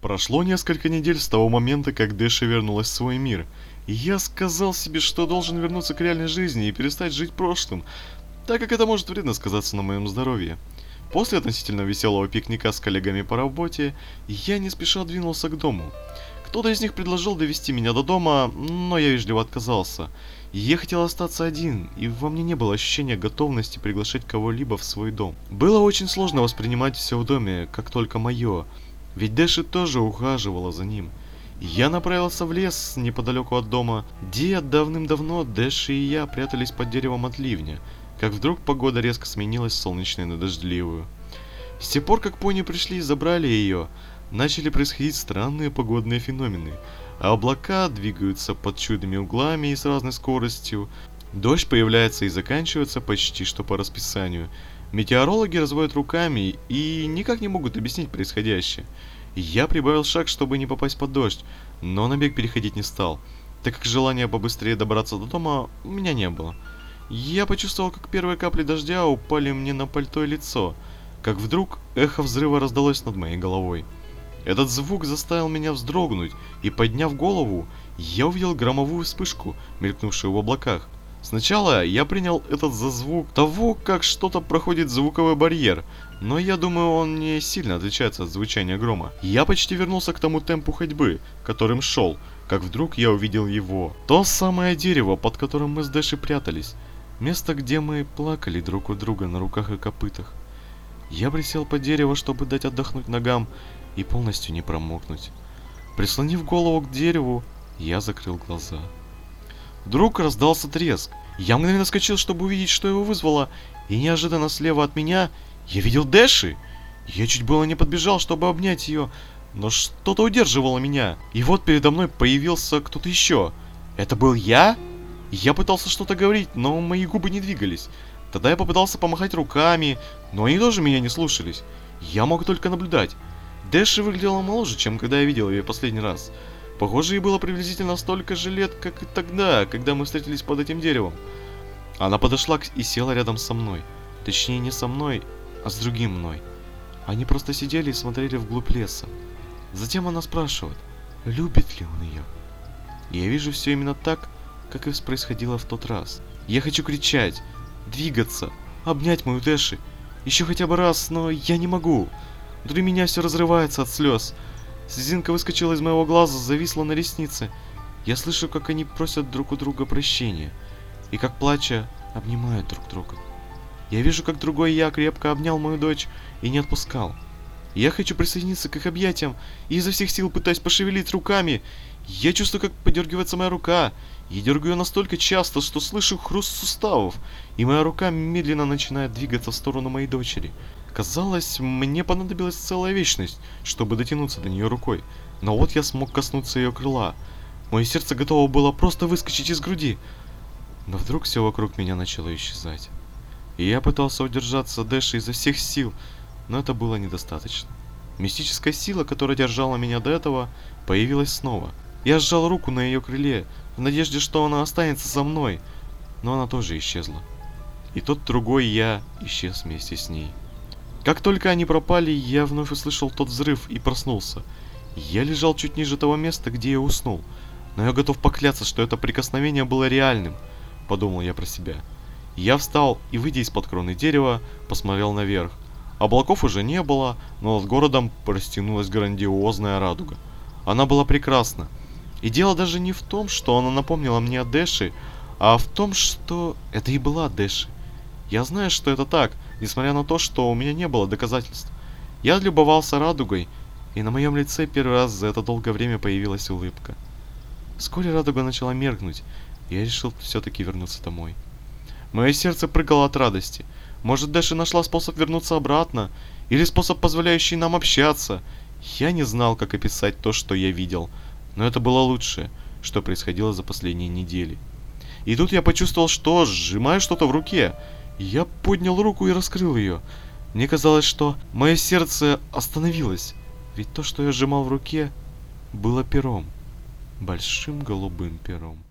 Прошло несколько недель с того момента, как Дэши вернулась в свой мир, и я сказал себе, что должен вернуться к реальной жизни и перестать жить прошлым, так как это может вредно сказаться на моем здоровье. После относительно веселого пикника с коллегами по работе, я не спеша двинулся к дому. Кто-то из них предложил довести меня до дома, но я вежливо отказался. Я хотел остаться один, и во мне не было ощущения готовности приглашать кого-либо в свой дом. Было очень сложно воспринимать все в доме, как только мое, ведь Дэши тоже ухаживала за ним. Я направился в лес неподалеку от дома, где давным-давно Дэши и я прятались под деревом от ливня, как вдруг погода резко сменилась с солнечной на дождливую. С тех пор, как пони пришли и забрали ее, начали происходить странные погодные феномены. А облака двигаются под чудными углами и с разной скоростью. Дождь появляется и заканчивается почти что по расписанию. Метеорологи разводят руками и никак не могут объяснить происходящее. Я прибавил шаг, чтобы не попасть под дождь, но на бег переходить не стал, так как желания побыстрее добраться до дома у меня не было. Я почувствовал, как первые капли дождя упали мне на пальто и лицо, как вдруг эхо взрыва раздалось над моей головой. Этот звук заставил меня вздрогнуть, и подняв голову, я увидел громовую вспышку, мелькнувшую в облаках. Сначала я принял этот за звук того, как что-то проходит звуковой барьер, но я думаю, он не сильно отличается от звучания грома. Я почти вернулся к тому темпу ходьбы, которым шел, как вдруг я увидел его. То самое дерево, под которым мы с Дэши прятались. Место, где мы плакали друг у друга на руках и копытах. Я присел под дерево, чтобы дать отдохнуть ногам и полностью не промокнуть. Прислонив голову к дереву, я закрыл глаза. Вдруг раздался треск. Я мгновенно вскочил, чтобы увидеть, что его вызвало, и неожиданно слева от меня я видел Дэши. Я чуть было не подбежал, чтобы обнять ее, но что-то удерживало меня. И вот передо мной появился кто-то еще. Это был я? Я пытался что-то говорить, но мои губы не двигались. Тогда я попытался помахать руками, но они тоже меня не слушались. Я мог только наблюдать. Дэши выглядела моложе, чем когда я видел ее последний раз. Похоже, ей было приблизительно столько же лет, как и тогда, когда мы встретились под этим деревом. Она подошла и села рядом со мной. Точнее, не со мной, а с другим мной. Они просто сидели и смотрели вглубь леса. Затем она спрашивает, любит ли он ее. И я вижу все именно так, как и происходило в тот раз. Я хочу кричать, двигаться, обнять мою Дэши. Еще хотя бы раз, но я не могу. Внутри меня все разрывается от слез. Слезинка выскочила из моего глаза, зависла на реснице. Я слышу, как они просят друг у друга прощения. И как, плача, обнимают друг друга. Я вижу, как другой я крепко обнял мою дочь и не отпускал. Я хочу присоединиться к их объятиям и изо всех сил пытаюсь пошевелить руками. Я чувствую, как подергивается моя рука. Я дергаю ее настолько часто, что слышу хруст суставов, и моя рука медленно начинает двигаться в сторону моей дочери. Казалось, мне понадобилась целая вечность, чтобы дотянуться до нее рукой. Но вот я смог коснуться ее крыла. Мое сердце готово было просто выскочить из груди. Но вдруг все вокруг меня начало исчезать. И я пытался удержаться Дэши изо всех сил, но это было недостаточно. Мистическая сила, которая держала меня до этого, появилась снова. Я сжал руку на ее крыле, в надежде, что она останется со мной, но она тоже исчезла. И тот другой я исчез вместе с ней. Как только они пропали, я вновь услышал тот взрыв и проснулся. Я лежал чуть ниже того места, где я уснул, но я готов поклясться, что это прикосновение было реальным, подумал я про себя. Я встал и, выйдя из-под кроны дерева, посмотрел наверх. Облаков уже не было, но над городом простянулась грандиозная радуга. Она была прекрасна. И дело даже не в том, что она напомнила мне о Дэши, а в том, что это и была Дэши. Я знаю, что это так, несмотря на то, что у меня не было доказательств. Я любовался радугой, и на моем лице первый раз за это долгое время появилась улыбка. Вскоре радуга начала меркнуть, и я решил все-таки вернуться домой. Мое сердце прыгало от радости. Может, Дэши нашла способ вернуться обратно, или способ, позволяющий нам общаться. Я не знал, как описать то, что я видел, но это было лучшее, что происходило за последние недели. И тут я почувствовал, что сжимаю что-то в руке. Я поднял руку и раскрыл ее. Мне казалось, что мое сердце остановилось, ведь то, что я сжимал в руке, было пером. Большим голубым пером.